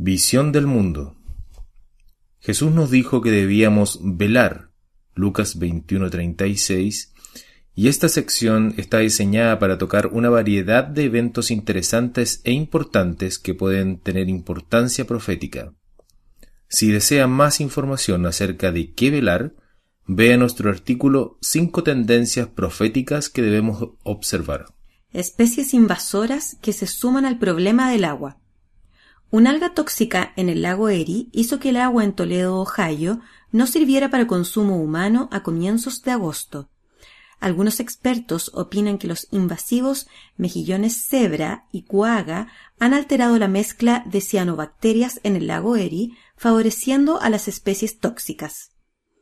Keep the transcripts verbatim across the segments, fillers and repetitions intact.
Visión del mundo. Jesús nos dijo que debíamos velar, Lucas veintiuno treinta y seis, y esta sección está diseñada para tocar una variedad de eventos interesantes e importantes que pueden tener importancia profética. Si desea más información acerca de qué velar, vea nuestro artículo cinco tendencias proféticas que debemos observar. Especies invasoras que se suman al problema del agua. Una alga tóxica en el lago Erie hizo que el agua en Toledo, Ohio, no sirviera para consumo humano a comienzos de agosto. Algunos expertos opinan que los invasivos mejillones cebra y cuaga han alterado la mezcla de cianobacterias en el lago Erie, favoreciendo a las especies tóxicas.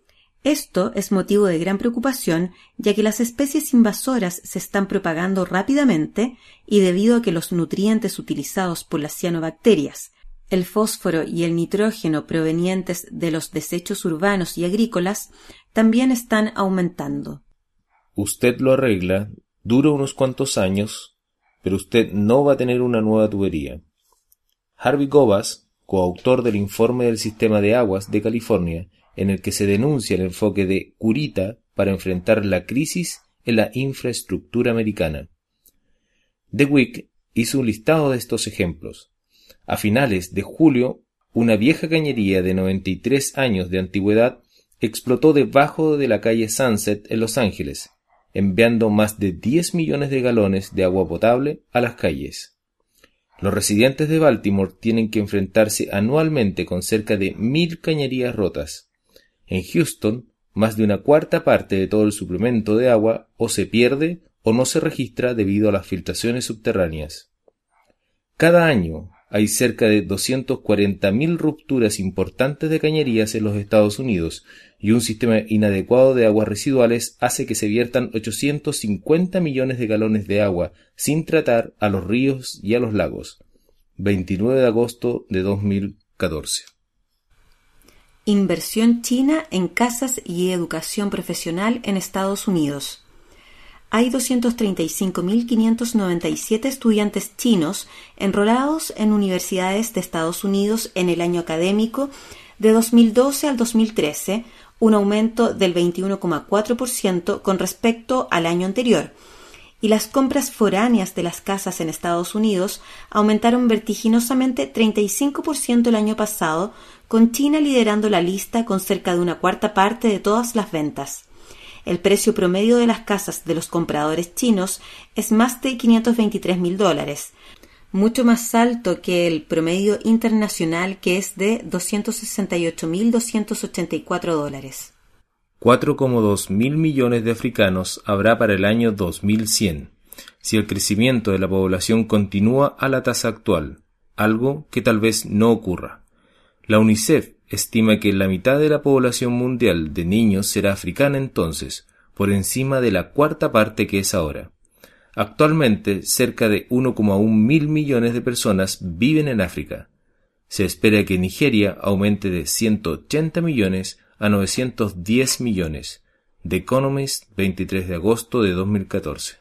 Esto es motivo de gran preocupación, ya que las especies invasoras se están propagando rápidamente y debido a que los nutrientes utilizados por las cianobacterias, el fósforo y el nitrógeno provenientes de los desechos urbanos y agrícolas, también están aumentando. Usted lo arregla, dura unos cuantos años, pero usted no va a tener una nueva tubería. Harvey Gobas, coautor del informe del Sistema de Aguas de California, en el que se denuncia el enfoque de Curita para enfrentar la crisis en la infraestructura americana. The Week hizo un listado de estos ejemplos. A finales de julio, una vieja cañería de noventa y tres años de antigüedad explotó debajo de la calle Sunset en Los Ángeles, enviando más de diez millones de galones de agua potable a las calles. Los residentes de Baltimore tienen que enfrentarse anualmente con cerca de mil cañerías rotas. En Houston, más de una cuarta parte de todo el suplemento de agua o se pierde o no se registra debido a las filtraciones subterráneas. Cada año hay cerca de doscientas cuarenta mil rupturas importantes de cañerías en los Estados Unidos y un sistema inadecuado de aguas residuales hace que se viertan ochocientos cincuenta millones de galones de agua sin tratar a los ríos y a los lagos. veintinueve de agosto de dos mil catorce. Inversión china en casas y educación profesional en Estados Unidos. Hay doscientos treinta y cinco mil quinientos noventa y siete estudiantes chinos enrolados en universidades de Estados Unidos en el año académico de dos mil doce al dos mil trece, un aumento del veintiuno coma cuatro por ciento con respecto al año anterior, y las compras foráneas de las casas en Estados Unidos aumentaron vertiginosamente treinta y cinco por ciento el año pasado, con China liderando la lista con cerca de una cuarta parte de todas las ventas. El precio promedio de las casas de los compradores chinos es más de quinientos veintitrés mil dólares, mucho más alto que el promedio internacional, que es de doscientos sesenta y ocho mil doscientos ochenta y cuatro dólares. cuatro coma dos mil millones de africanos habrá para el año dos mil cien, si el crecimiento de la población continúa a la tasa actual, algo que tal vez no ocurra. La UNICEF estima que la mitad de la población mundial de niños será africana entonces, por encima de la cuarta parte que es ahora. Actualmente, cerca de uno coma uno mil millones de personas viven en África. Se espera que Nigeria aumente de ciento ochenta millones a novecientos diez millones. The Economist, veintitrés de agosto de dos mil catorce.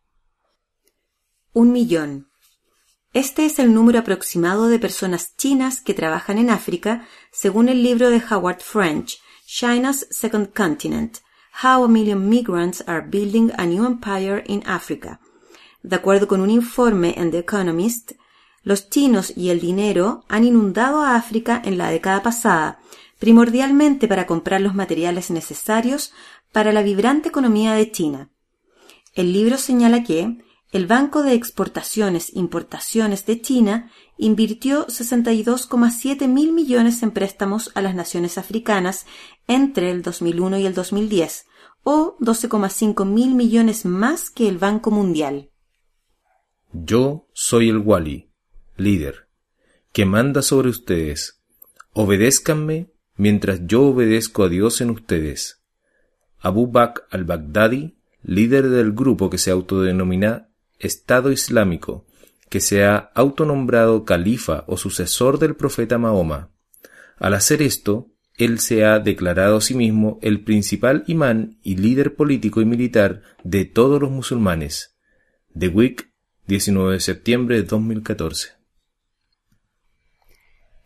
Un millón. Este es el número aproximado de personas chinas que trabajan en África, según el libro de Howard French, China's Second Continent, How a Million Migrants Are Building a New Empire in Africa. De acuerdo con un informe en The Economist, los chinos y el dinero han inundado a África en la década pasada, primordialmente para comprar los materiales necesarios para la vibrante economía de China. El libro señala que el Banco de Exportaciones e Importaciones de China invirtió sesenta y dos coma siete mil millones en préstamos a las naciones africanas entre el dos mil uno y el dos mil diez, o doce coma cinco mil millones más que el Banco Mundial. Yo soy el Wali, líder, que manda sobre ustedes. Obedézcanme mientras yo obedezco a Dios en ustedes. Abu Bakr al-Baghdadi, líder del grupo que se autodenomina Estado Islámico, que se ha autonombrado califa o sucesor del profeta Mahoma. Al hacer esto, él se ha declarado a sí mismo el principal imán y líder político y militar de todos los musulmanes. The Week, diecinueve de septiembre de dos mil catorce.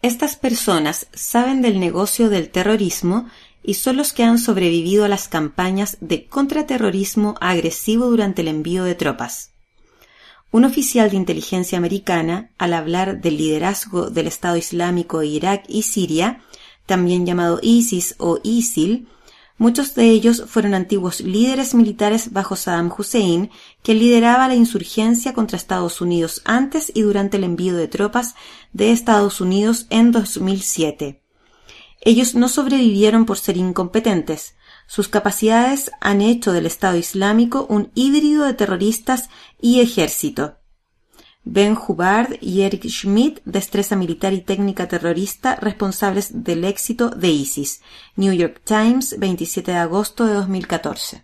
Estas personas saben del negocio del terrorismo y son los que han sobrevivido a las campañas de contraterrorismo agresivo durante el envío de tropas. Un oficial de inteligencia americana, al hablar del liderazgo del Estado Islámico en Irak y Siria, también llamado ISIS o ISIL, muchos de ellos fueron antiguos líderes militares bajo Saddam Hussein, que lideraba la insurgencia contra Estados Unidos antes y durante el envío de tropas de Estados Unidos en dos mil siete. Ellos no sobrevivieron por ser incompetentes. Sus capacidades han hecho del Estado Islámico un híbrido de terroristas y ejército. Ben Hubbard y Eric Schmidt, destreza militar y técnica terrorista responsables del éxito de ISIS. New York Times, veintisiete de agosto de dos mil catorce.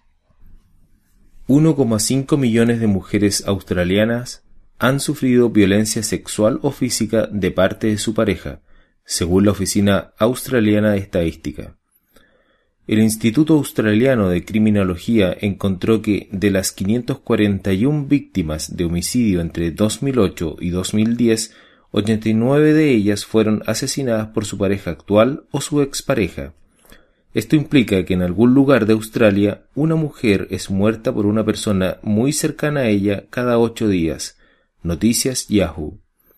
uno coma cinco millones de mujeres australianas han sufrido violencia sexual o física de parte de su pareja, según la Oficina Australiana de Estadística. El Instituto Australiano de Criminología encontró que de las quinientas cuarenta y una víctimas de homicidio entre dos mil ocho y dos mil diez, ochenta y nueve de ellas fueron asesinadas por su pareja actual o su expareja. Esto implica que en algún lugar de Australia una mujer es muerta por una persona muy cercana a ella cada ocho días. Noticias Yahoo.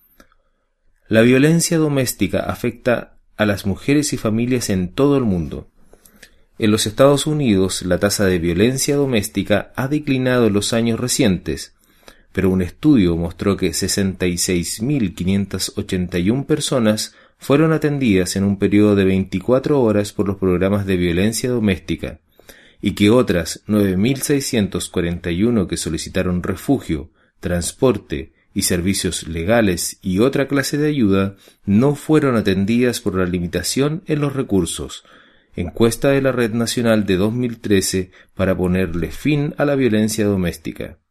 La violencia doméstica afecta a las mujeres y familias en todo el mundo. En los Estados Unidos, la tasa de violencia doméstica ha declinado en los años recientes, pero un estudio mostró que sesenta y seis mil quinientas ochenta y una personas fueron atendidas en un periodo de veinticuatro horas por los programas de violencia doméstica, y que otras nueve mil seiscientas cuarenta y uno que solicitaron refugio, transporte y servicios legales y otra clase de ayuda no fueron atendidas por la limitación en los recursos. Encuesta de la Red Nacional de dos mil trece para ponerle fin a la violencia doméstica.